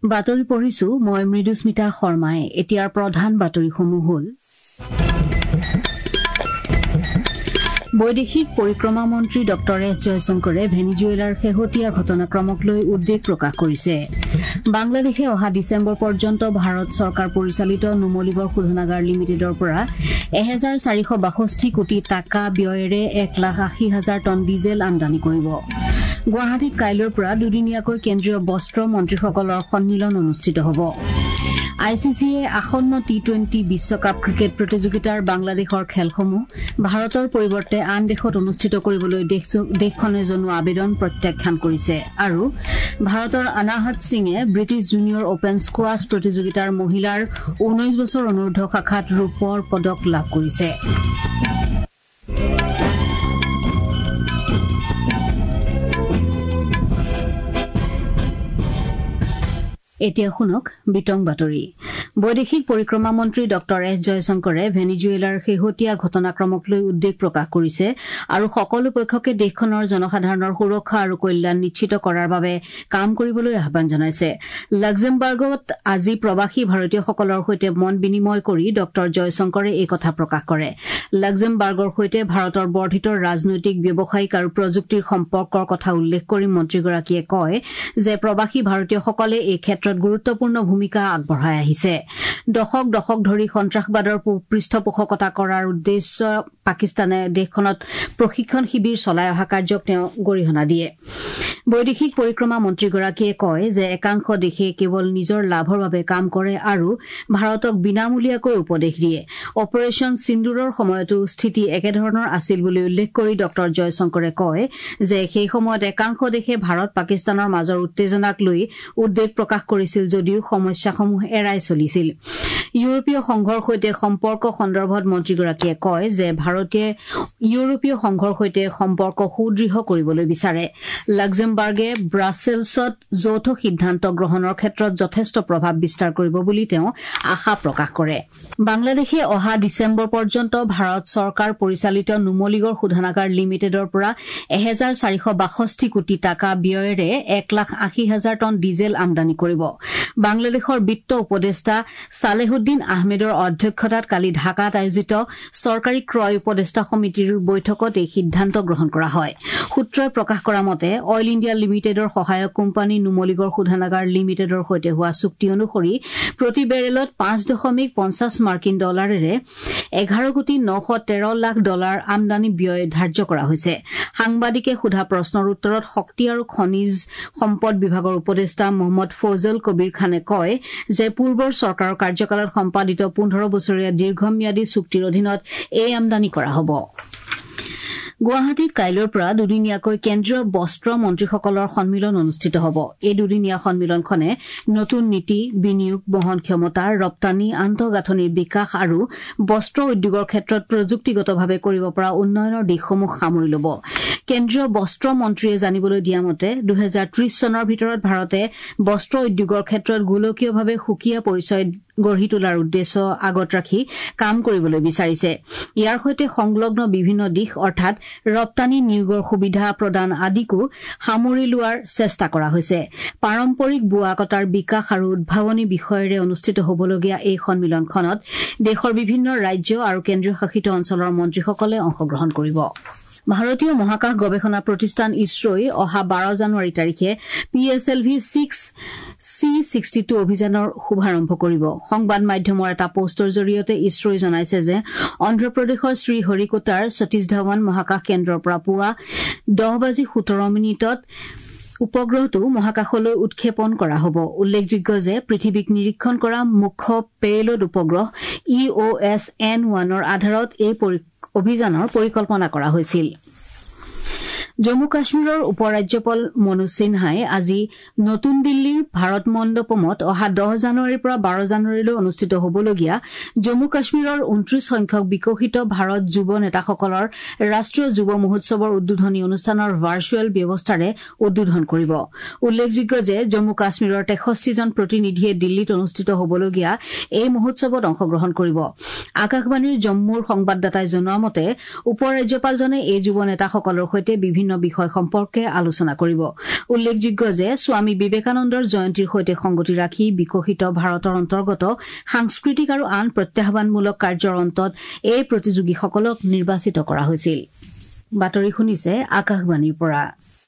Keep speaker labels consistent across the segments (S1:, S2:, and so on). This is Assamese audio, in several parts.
S1: বাতৰি পঢ়িছো মই মৃদুস্মিতা শৰ্মাই। এতিয়াৰ প্ৰধান বাতৰিসমূহ হ'ল বৈদেশিক পৰিক্ৰমা মন্ত্ৰী ডক্টৰ এছ জয়শংকৰে ভেনিজুৱেলাৰ শেহতীয়া ঘটনাক্ৰমক লৈ উদ্বেগ প্ৰকাশ কৰিছে। বাংলাদেশে অহা ডিচেম্বৰ পৰ্যন্ত ভাৰত চৰকাৰ পৰিচালিত নুমলীগড় শোধনাগাৰ লিমিটেডৰ পৰা ১,৪৬২ কোটি টকা ব্যয়েৰে ১,৮০,০০০ টন ডিজেল আমদানি কৰিব। গুৱাহাটীত কাইলৈৰ পৰা দুদিনীয়াকৈ কেন্দ্ৰীয় বস্ত্ৰ মন্ত্ৰীসকলৰ সন্মিলন অনুষ্ঠিত হ'ব। আইচিচিয়ে আসন্ন টি-20 বিশ্বকাপ ক্ৰিকেট প্ৰতিযোগিতাৰ বাংলাদেশৰ খেলসমূহ ভাৰতৰ পৰিৱৰ্তে আন দেশত অনুষ্ঠিত কৰিবলৈ দেশখনে জনোৱা আবেদন প্ৰত্যাখ্যান কৰিছে। আৰু ভাৰতৰ অনাহত সিঙে ব্ৰিটিছ জুনিয়ৰ অপেন স্কোৱাছ প্ৰতিযোগিতাৰ মহিলাৰ ১৯ বছৰ অনুৰ্ধ শাখাত ৰূপৰ পদক লাভ কৰিছে। এতিয়া শুনক বিতং বাতৰি। বৈদেশিক পৰিক্ৰমা মন্ত্ৰী ডক্টৰ এছ জয়শংকৰে ভেনিজুৱেলাৰ শেহতীয়া ঘটনাক্ৰমক লৈ উদ্বেগ প্ৰকাশ কৰিছে আৰু সকলো পক্ষকে দেশখনৰ জনসাধাৰণৰ সুৰক্ষা আৰু কল্যাণ নিশ্চিত কৰাৰ বাবে কাম কৰিবলৈ আহ্বান জনাইছে। লাক্সেমবাৰ্গত আজি প্ৰৱাসী ভাৰতীয়সকলৰ সৈতে মত বিনিময় কৰি ডক্টৰ জয়শংকৰে এই কথা প্ৰকাশ কৰে। লাক্সেমবাৰ্গৰ সৈতে ভাৰতৰ বৰ্ধিত ৰাজনৈতিক ব্যৱসায়িক আৰু প্ৰযুক্তিৰ সম্পৰ্কৰ কথা উল্লেখ কৰি মন্ত্ৰীগৰাকীয়ে কয় যে প্ৰৱাসী ভাৰতীয়সকলে এই ক্ষেত্ৰত গুৰুত্বপূৰ্ণ ভূমিকা আগবঢ়াই আহিছে। দশক ধৰি সন্ত্ৰাসবাদৰ পৃষ্ঠপোষকতা কৰাৰ উদ্দেশ্য পাকিস্তানে দেশখনত প্ৰশিক্ষণ শিবিৰ চলাই অহা কাৰ্যক তেওঁ গৰিহণা দিয়ে। বৈদেশিক পৰিক্ৰমা মন্ত্ৰীগৰাকীয়ে কয় যে একাংশ দেশে কেৱল নিজৰ লাভৰ বাবে কাম কৰে আৰু ভাৰতক বিনামূলীয়াকৈ উপদেশ দিয়ে। অপাৰেশ্যন সিন্দুৰৰ সময়তো স্থিতি একেধৰণৰ আছিল বুলি উল্লেখ কৰি ডক্টৰ জয়শংকৰে কয় যে সেই সময়ত একাংশ দেশে ভাৰত পাকিস্তানৰ মাজৰ উত্তেজনাক লৈ উদ্বেগ প্ৰকাশ কৰিছিল যদিও সমস্যাসমূহ এৰাই চলিছিল। ইউৰোপীয় সংঘৰ সৈতে সম্পৰ্ক সন্দৰ্ভত মন্ত্ৰীগৰাকীয়ে কয় যে ভাৰতে ইউৰোপীয় সংঘৰ সৈতে সম্পৰ্ক সুদৃঢ় কৰিবলৈ বিচাৰে। লাক্সেমবাৰ্গে ব্ৰাছেলছত যৌথ সিদ্ধান্ত গ্ৰহণৰ ক্ষেত্ৰত যথেষ্ট প্ৰভাৱ বিস্তাৰ কৰিব বুলি তেওঁ আশা প্ৰকাশ কৰে। বাংলাদেশে অহা ডিচেম্বৰ পৰ্যন্ত ভাৰত চৰকাৰ পৰিচালিত নুমলীগড় শোধনাগাৰ লিমিটেডৰ পৰা ১,৪৬২ কোটি টকা ব্যয়েৰে ১,৮০,০০০ টন ডিজেল আমদানি কৰিব। বাংলাদেশৰ বিত্ত উপদেষ্টা সালেহুদ্দিন আহমেদৰ অধ্যক্ষতাত কালি ঢাকাত আয়োজিত চৰকাৰী ক্ৰয় উপদেষ্টা সমিতিৰ বৈঠকত এই সিদ্ধান্ত গ্ৰহণ কৰা হয়। সূত্ৰই প্ৰকাশ কৰা মতে অইল ইণ্ডিয়া লিমিটেডৰ সহায়ক কোম্পানী নুমলীগড় শোধনাগাৰ লিমিটেডৰ সৈতে হোৱা চুক্তি অনুসৰি প্ৰতি বেৰেলত ৫.৫০ মাৰ্কিন ডলাৰেৰে ১১,৯১৩ লাখ আমদানি ব্যয় ধাৰ্য কৰা হৈছে। সাংবাদিকে সোধা প্ৰশ্নৰ উত্তৰত শক্তি আৰু খনিজ সম্পদ বিভাগৰ উপদেষ্টা মহম্মদ ফজল কবিৰ খানে কয় যে পূৰ্বৰ চৰকাৰৰ কাৰ্যকালত সম্পাদিত ১৫ বছৰীয়া দীৰ্ঘম্যাদী চুক্তিৰ অধীনত এই আমদানি কৰা হ'ব। গুৱাহাটীত কাইলৈৰ পৰা দুদিনীয়াকৈ কেন্দ্ৰীয় বস্ত্ৰ মন্ত্ৰীসকলৰ সন্মিলন অনুষ্ঠিত হ'ব। এই দুদিনীয়া সন্মিলনখনে নতুন নীতি, বিনিয়োগ, বহন ক্ষমতা, ৰপ্তানি, আন্তঃগাঁথনিৰ বিকাশ আৰু বস্ত্ৰ উদ্যোগৰ ক্ষেত্ৰত প্ৰযুক্তিগতভাৱে কৰিব পৰা উন্নয়নৰ দিশসমূহ সামৰি ল'ব। কেন্দ্ৰীয় বস্ত্ৰ মন্ত্ৰীয়ে জানিবলৈ দিয়া মতে ২০৩০ চনৰ ভিতৰত ভাৰতে বস্ত্ৰ উদ্যোগৰ ক্ষেত্ৰত গোলকীয়ভাৱে সুকীয়া পৰিচয় গঢ়ি তোলাৰ উদ্দেশ্য আগত ৰাখি কাম কৰিবলৈ বিচাৰিছে। ইয়াৰ সৈতে সংলগ্ন বিভিন্ন দিশ অৰ্থাৎ ৰপ্তানি, নিয়োগৰ সুবিধা প্ৰদান আদিকো সামৰি লোৱাৰ চেষ্টা কৰা হৈছে। পাৰম্পৰিক বোৱা কটাৰ বিকাশ আৰু উদ্ভাৱনী বিষয়েৰে অনুষ্ঠিত হ'বলগীয়া এই সন্মিলনখনত দেশৰ বিভিন্ন ৰাজ্য আৰু কেন্দ্ৰীয় শাসিত অঞ্চলৰ মন্ত্ৰীসকলে অংশগ্ৰহণ কৰিব। ভাৰতীয় মহাকাশ গৱেষণা প্ৰতিষ্ঠান ইছৰোই অহা ১২ জানুৱাৰী তাৰিখে PSLV-6 C-62 অভিযানৰ শুভাৰম্ভ কৰিব। সংবাদ মাধ্যমৰ এটা পোষ্টৰ জৰিয়তে ইছৰোই জনাইছে যে অন্ধ্ৰপ্ৰদেশৰ শ্ৰীহৰিকোটাৰ সতীশ ধাৱান মহাকাশ কেন্দ্ৰৰ পৰা পুৱা ১০:১৭ উপগ্ৰহটো মহাকাশলৈ উৎক্ষেপণ কৰা হ'ব। উল্লেখযোগ্য যে পৃথিৱীক নিৰীক্ষণ কৰা মুখ্য পেলোড উপগ্ৰহ EOS-N1ৰ আধাৰত এই অভিযানৰ পৰিকল্পনা কৰা হৈছিল। জম্মু কাশ্মীৰৰ উপ ৰাজ্যপাল মনোজ সিনহাই আজি নতুন দিল্লীৰ ভাৰত মণ্ডপমত অহা ১০ জানুৱাৰীৰ পৰা ১২ জানুৱাৰীলৈ অনুষ্ঠিত হ'বলগীয়া জম্মু কাশ্মীৰৰ ২৯ সংখ্যক বিকশিত ভাৰত যুৱ নেতাসকলৰ ৰাষ্ট্ৰীয় যুৱ মহোৎসৱৰ উদ্বোধনী অনুষ্ঠানৰ ভাৰ্চুৱেল ব্যৱস্থাৰে উদ্বোধন কৰিব। উল্লেখযোগ্য যে জম্মু কাশ্মীৰৰ ৬৩জন প্ৰতিনিধিয়ে দিল্লীত অনুষ্ঠিত হ'বলগীয়া এই মহোৎসৱত অংশগ্ৰহণ কৰিব। আকাশবাণীৰ জম্মুৰ সংবাদদাতাই জনোৱা মতে উপ ৰাজ্যপালজনে এই যুৱ নেতাসকলৰ সৈতে বিভিন্ন বিভিন্ন বিষয় সম্পৰ্কে আলোচনা কৰিব। উল্লেখযোগ্য যে স্বামী বিবেকানন্দৰ জয়ন্তীৰ সৈতে সংগতি ৰাখি বিকশিত ভাৰতৰ অন্তৰ্গত সাংস্কৃতিক আৰু আন প্ৰত্যাহ্বানমূলক কাৰ্যৰ অন্তত এই প্ৰতিযোগীসকলক নিৰ্বাচিত কৰা হৈছিল। বাতৰি শুনিছে আকাশবাণীৰ পৰা।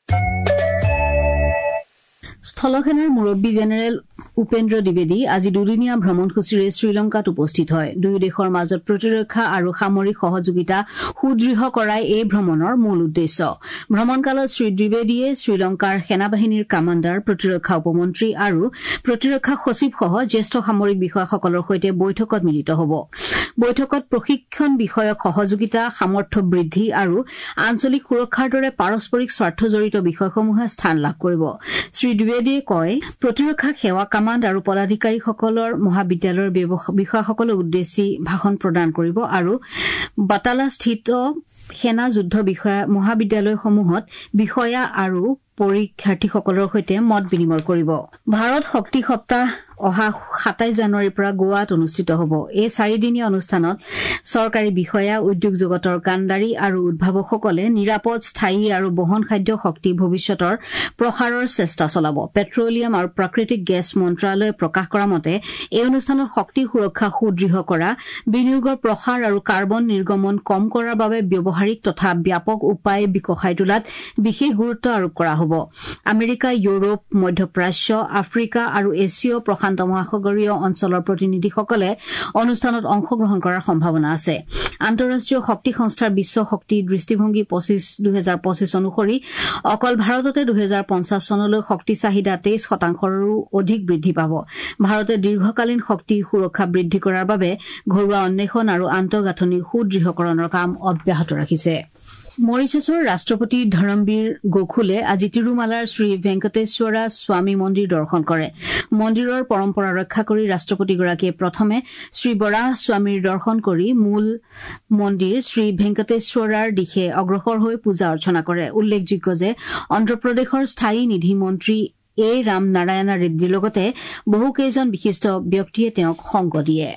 S1: স্থলসেনাৰ মুৰব্বী জেনেৰেল উপেন্দ্ৰ দ্বিবেদী আজি দুদিনীয়া ভ্ৰমণসূচীৰে শ্ৰীলংকাত উপস্থিত হয়। দুয়ো দেশৰ মাজত প্ৰতিৰক্ষা আৰু সামৰিক সহযোগিতা সুদৃঢ় কৰাই এই ভ্ৰমণৰ মূল উদ্দেশ্য। ভ্ৰমণকালত শ্ৰীদ্বিবেদীয়ে শ্ৰীলংকাৰ সেনাবাহিনীৰ কামাণ্ডাৰ, প্ৰতিৰক্ষা উপমন্ত্ৰী আৰু প্ৰতিৰক্ষা সচিবসহ জ্যেষ্ঠ সামৰিক বিষয়াসকলৰ সৈতে বৈঠকত মিলিত হ'ব। বৈঠকত প্ৰশিক্ষণ বিষয়ক সহযোগিতা, সামৰ্থ্য বৃদ্ধি আৰু আঞ্চলিক সুৰক্ষাৰ দৰে পাৰস্পৰিক স্বাৰ্থজড়িত বিষয়সমূহে স্থান লাভ কৰিব। শ্ৰীদ্বিবেদীয়ে কয়, প্ৰতিৰক্ষা সেৱা কামাণ্ড আৰু পদাধিকাৰীসকলৰ মহাবিদ্যালয়ৰ বিষয়াসকলক উদ্দেশ্যি ভাষণ প্ৰদান কৰিব আৰু বাটালাস্থিত সেনা যুদ্ধ বিষয়া মহাবিদ্যালয়সমূহত বিষয়া আৰু পৰীক্ষাৰ্থীসকলৰ সৈতে মত বিনিময় কৰিব। ভাৰত শক্তি সপ্তাহ অহা ২৭ জানুৱাৰীৰ পৰা গোৱাত অনুষ্ঠিত হ'ব। এই 4দিনীয়া অনুষ্ঠানত চৰকাৰী বিষয়া, উদ্যোগ জগতৰ কাণ্ডাৰী আৰু উদ্ভাৱকসকলে নিৰাপদ, স্থায়ী আৰু বহনসাধ্য শক্তি ভৱিষ্যতৰ প্ৰসাৰৰ চেষ্টা চলাব। পেট্ৰলিয়াম আৰু প্ৰাকৃতিক গেছ মন্ত্ৰালয়ে প্ৰকাশ কৰা মতে এই অনুষ্ঠানত শক্তি সুৰক্ষা সুদৃঢ় কৰা, বিনিয়োগৰ প্ৰসাৰ আৰু কাৰ্বন নিৰ্গমন কম কৰাৰ বাবে ব্যৱহাৰিক তথা ব্যাপক উপায় বিকশাই তোলাত বিশেষ গুৰুত্ব আৰোপ কৰা হ'ব। আমেৰিকা, ইউৰোপ, মধ্যপ্ৰাচ্য, আফ্ৰিকা আৰু এছীয় প্ৰশান্ত মহাসাগৰীয় অঞ্চলৰ প্ৰতিনিধিসকলে অনুষ্ঠানত অংশগ্ৰহণ কৰাৰ সম্ভাৱনা আছে। আন্তঃৰাষ্ট্ৰীয় শক্তি সংস্থাৰ বিশ্ব শক্তি দৃষ্টিভংগী 2025 অনুসৰি অকল ভাৰততে 2050 চনলৈ শক্তি চাহিদা 23%ৰো অধিক বৃদ্ধি পাব। ভাৰতে দীৰ্ঘকালীন শক্তি সুৰক্ষা বৃদ্ধি কৰাৰ বাবে ঘৰুৱা অন্বেষণ আৰু আন্তঃগাঁথনি সুদৃঢ়কৰণৰ কাম অব্যাহত ৰাখিছে। মৰিছাছৰ ৰাষ্ট্ৰপতি ধৰমবীৰ গোখলে আজি তিৰুমালাৰ শ্ৰী ভেংকটেশ্বৰা স্বামী মন্দিৰ দৰ্শন কৰে। মন্দিৰৰ পৰম্পৰা ৰক্ষা কৰি ৰাষ্ট্ৰপতিগৰাকীয়ে প্ৰথমে শ্ৰী বৰাহ স্বামীৰ দৰ্শন কৰি মূল মন্দিৰ শ্ৰী ভেংকটেশ্বৰাৰ দিশে অগ্ৰসৰ হৈ পূজা অৰ্চনা কৰে। উল্লেখযোগ্য যে অন্ধ্ৰপ্ৰদেশৰ স্থায়ী নিধি মন্ত্ৰী এ ৰাম নাৰায়ণ ৰেড্ডীৰ লগতে বহুকেইজন বিশিষ্ট ব্যক্তিয়ে তেওঁক সংগ দিয়ে।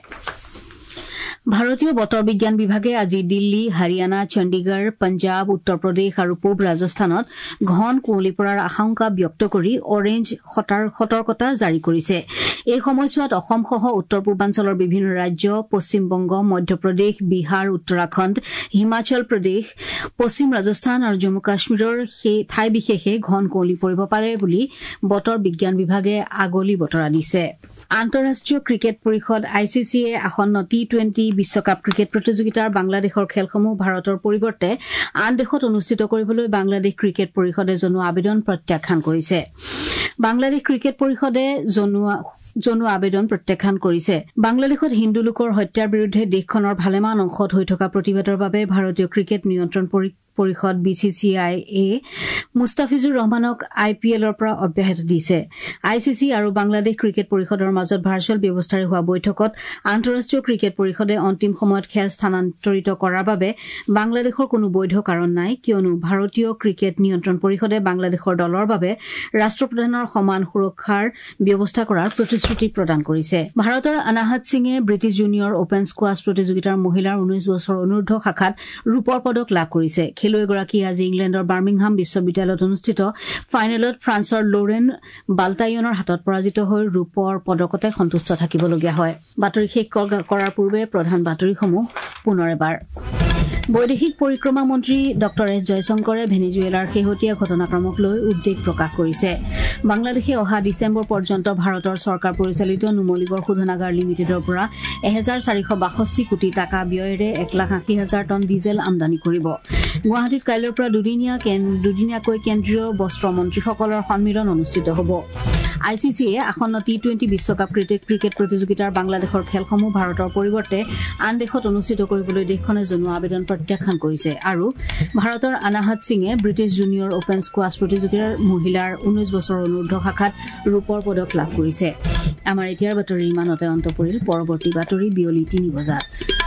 S1: ভাৰতীয় বতৰ বিজ্ঞান বিভাগে আজি দিল্লী, হাৰিয়ানা, চণ্ডীগড়, পঞ্জাৱ, উত্তৰ প্ৰদেশ আৰু পূব ৰাজস্থানত ঘন কুঁৱলী পৰাৰ আশংকা ব্যক্ত কৰি অৰেঞ্জ সতৰ্কতা জাৰি কৰিছে। এই সময়ছোৱাত অসমসহ উত্তৰ পূৰ্বাঞ্চলৰ বিভিন্ন ৰাজ্য, পশ্চিমবংগ, মধ্যপ্ৰদেশ, বিহাৰ, উত্তৰাখণ্ড, হিমাচল প্ৰদেশ, পশ্চিম ৰাজস্থান আৰু জম্মু কাশ্মীৰৰ ঠাই বিশেষে ঘন কুঁৱলী পৰিব পাৰে বুলি বতৰ বিজ্ঞান বিভাগে আগলি বতৰা দিছে। আন্তঃৰাষ্ট্ৰীয় ক্ৰিকেট পৰিষদ ICCয়ে আসন্ন T20 বিশ্বকাপ ক্ৰিকেট প্ৰতিযোগিতাৰ বাংলাদেশৰ খেলসমূহ ভাৰতৰ পৰিৱৰ্তে আন দেশত অনুষ্ঠিত কৰিবলৈ বাংলাদেশ ক্ৰিকেট পৰিষদে জনোৱা আবেদন প্ৰত্যাখ্যান কৰিছে। বাংলাদেশ ক্ৰিকেট পৰিষদে জনোৱা আবেদন প্ৰত্যাখ্যান কৰিছে। বাংলাদেশত হিন্দু লোকৰ হত্যাৰ বিৰুদ্ধে দেশখনৰ ভালেমান অংশত হৈ থকা প্ৰতিবাদৰ বাবে ভাৰতীয় ক্ৰিকেট নিয়ন্ত্ৰণ পৰিষদ BCCI মুস্তাফিজুৰ ৰহমানক IPLৰ পৰা অব্যাহতি দিছে। ICC আৰু বাংলাদেশ ক্ৰিকেট পৰিষদৰ মাজত ভাৰ্চুৱেল ব্যৱস্থাৰে হোৱা বৈঠকত আন্তঃৰাষ্ট্ৰীয় ক্ৰিকেট পৰিষদে অন্তিম সময়ত খেল স্থানান্তৰিত কৰাৰ বাবে বাংলাদেশৰ কোনো বৈধ কাৰণ নাই, কিয়নো ভাৰতীয় ক্ৰিকেট নিয়ন্ত্ৰণ পৰিষদে বাংলাদেশৰ দলৰ বাবে ৰাষ্ট্ৰপ্ৰধানৰ সমান সুৰক্ষাৰ ব্যৱস্থা কৰাৰ প্ৰতিশ্ৰুতি প্ৰদান কৰিছে। ভাৰতৰ অনাহত সিঙে ব্ৰিটিছ জুনিয়ৰ অপেন স্কোৱাছ প্ৰতিযোগিতাৰ মহিলাৰ 19 বছৰ অনূৰ্ধ্ব শাখাত ৰূপৰ পদক লাভ কৰিছে। খেলুৱৈগৰাকীয়ে আজি ইংলেণ্ডৰ বাৰ্মিংহাম বিশ্ববিদ্যালয়ত অনুষ্ঠিত ফাইনেলত ফ্ৰান্সৰ লৰেন বালটাইনৰ হাতত পৰাজিত হৈ ৰূপৰ পদকতে সন্তুষ্ট থাকিবলগীয়া হয়। বাতৰি শেষ কৰাৰ পূৰ্বে প্ৰধান বাতৰিসমূহ পুনৰ এবাৰ। বৈদেশিক পৰিক্ৰমা মন্ত্ৰী ডক্টৰ এছ জয়শংকৰে ভেনিজুৱেলাৰ শেহতীয়া ঘটনাক্ৰমক লৈ উদ্বেগ প্ৰকাশ কৰিছে। বাংলাদেশে অহা ডিচেম্বৰ পৰ্যন্ত ভাৰতৰ চৰকাৰ পৰিচালিত নুমলীগড় শোধনাগাৰ লিমিটেডৰ পৰা 1462 কোটি টকা ব্যয়েৰে 1,80,000 টন ডিজেল আমদানি কৰিব। গুৱাহাটীত কাইলৈৰ পৰা দুদিনীয়াকৈ কেন্দ্ৰীয় বস্ত্ৰ মন্ত্ৰীসকলৰ সন্মিলন অনুষ্ঠিত হ'ব। ICCয়ে আসন্ন T20 বিশ্বকাপ ক্ৰিকেট প্ৰতিযোগিতাৰ বাংলাদেশৰ খেলসমূহ ভাৰতৰ পৰিৱৰ্তে আন দেশত অনুষ্ঠিত কৰিবলৈ দেশখনে জনোৱা আবেদন প্ৰত্যাখ্যান কৰিছে। আৰু ভাৰতৰ অনাহত সিঙে ব্ৰিটিছ জুনিয়ৰ অপেন স্কোৱাছ প্ৰতিযোগিতাৰ মহিলাৰ 19 বছৰ অনূৰ্ধ্ব শাখাত ৰূপৰ পদক লাভ কৰিছে। আমাৰ এতিয়াৰ বাতৰি ইমানতে অন্ত পৰিল। পৰৱৰ্তী বাতৰি বিয়লি 3 বজাত।